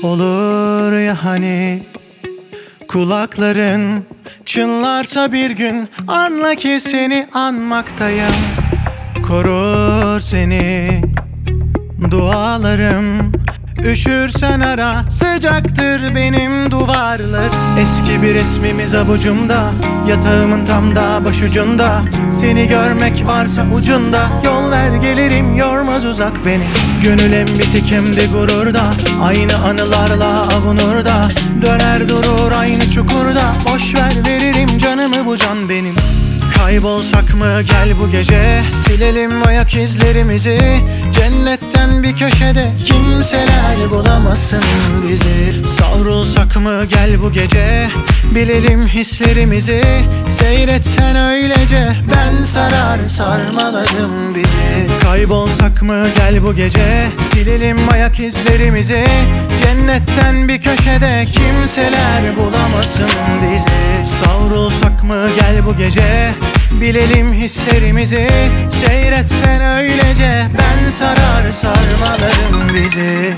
Olur ya hani kulakların çınlarsa bir gün, anla ki seni anmaktayım. Korur seni dualarım. Üşürsen ara, sıcaktır benim duvarlar. Eski bir resmimiz avucumda, yatağımın tam da başucunda. Seni görmek varsa ucunda, yol ver gelirim, yormaz uzak beni. Gönül hem bitik hem de gururda, aynı anılarla avunur da. Döner durur aynı çukurda, boş ver veririm canımı bu can benim. Kaybolsak mı gel bu gece, silelim ayak izlerimizi. Cennetten bir köşede kimseler bulamasın bizi. Savrulsak mı gel bu gece, bilelim hislerimizi. Seyretsen öylece, ben sarar sarmalarım bizi. Kaybolsak mı gel bu gece, silelim ayak izlerimizi. Cennetten bir köşede kimseler bulamasın bizi. Savrulsak mı gel bu gece, bilelim hislerimizi. Seyretsen öylece, ben sarar sarmalarım bizi.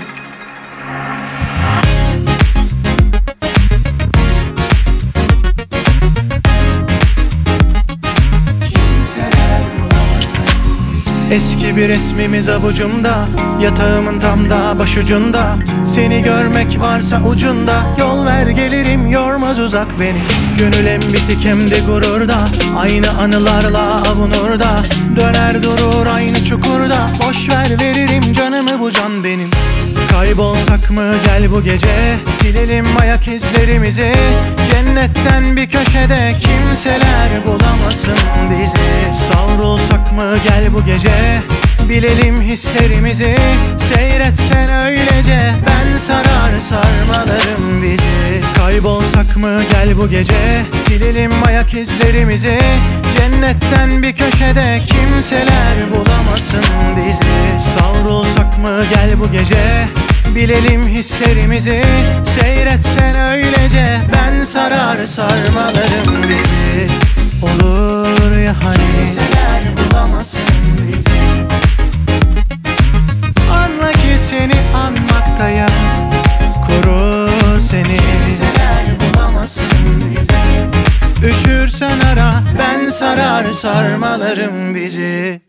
Eski bir resmimiz avucumda, yatağımın tam da başucunda. Seni görmek varsa ucunda, yol ver gelirim, yormaz uzak beni. Gönül hem bitik hem de gururda, aynı anılarla avunur da. Döner durur aynı çukurda, boş ver veririm canımı bu can benim. Kaybolsak mı gel bu gece, silelim ayak izlerimizi. Cennetten bir köşede kimseler bulamasın bizi. Savrulsak mı gel bu gece, bilelim hislerimizi. Seyretsen öylece, ben sarar sarmalarım bizi. Kaybolsak mı gel bu gece, silelim ayak izlerimizi. Cennetten bir köşede kimseler bulamasın bizi. Savrulsak mı gel bu gece, bilelim hislerimizi. Seyretsen öylece, ben sarar sarmalarım bizi. Olur ya hani kimseler bulamasın bizi. Anla ki seni anmaktayım. Korur seni, kimseler bulamasın bizi. Üşürsen ara, ben sarar sarmalarım bizi.